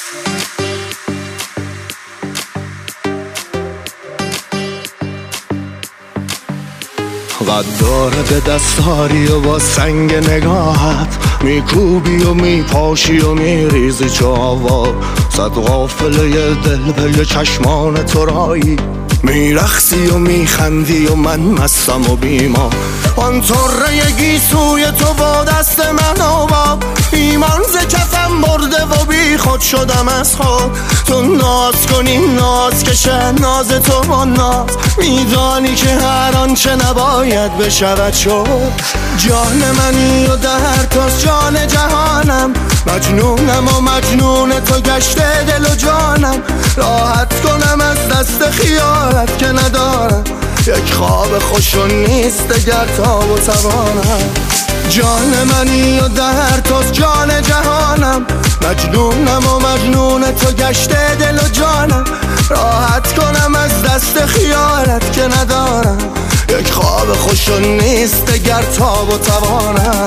قداره به دستاری و با سنگ نگاهت میکوبی و میپاشی و میریزی چو آوا. صد غافله دل پی چشمان تو رایی، میرخصی و میخندی و من مستم و بیما. آن طره گیسوی تو با دست من آوا، ایمان ز کفم برده و بی خود شدم از خود. تو ناز کنی ناز کشه ناز تو با ناز، میدانی که هر آنچه نباید بشود شد. جان منی و در توست جان جهانم، مجنونم و مجنون تو گشته دل و جانم. راحت کنم از دست خیالت که ندارم، یک خواب خوش و نیست دگر تاب و توانم. جان منی و در توست جان جهانم، مجنونم و مجنون تو گشته دل و جانم. راحت کنم از دست خیالت که ندارم، یک خواب خوش و نیست دگر تاب و توانم.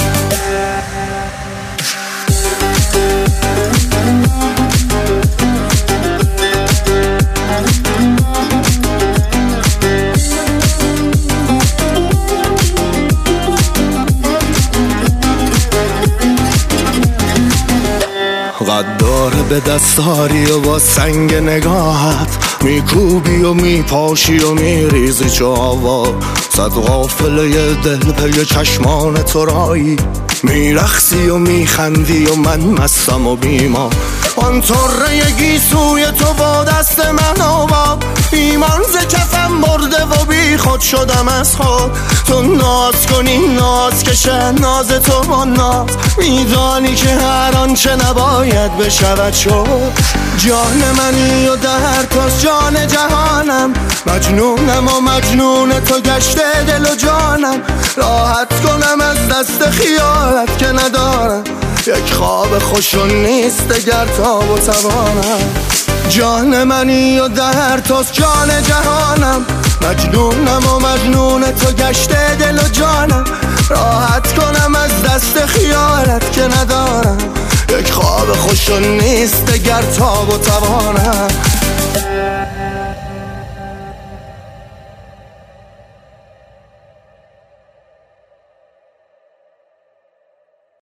قداره به دستاری و با سنگ نگاهت میکوبی و میپاشی و میریزی چو آوا. صد غافله دل پی چشمان تو رایی، میرخصی و میخندی و من مستم و بیما. آن طره گیسوی تو با دست من آوا، ایمان ز کفم برده و بی خود شدم از خود. تو ناز کنی ناز کشه ناز تو با ناز، میدانی که هر آنچه نباید بشود شد. جان منی و در توست جان جهانم، مجنونم و مجنون تو گشته دل و جانم. راحت کنم از دست خیالت که ندارم، یک خواب خوش و نیست دگر تاب و توانم. جان منی و در توست جان جهانم، مجنونم و مجنون تو گشته دل و جانم. راحت کنم از دست خیالت که ندارم، یک خواب خوش و نیست دگر تاب و توانم.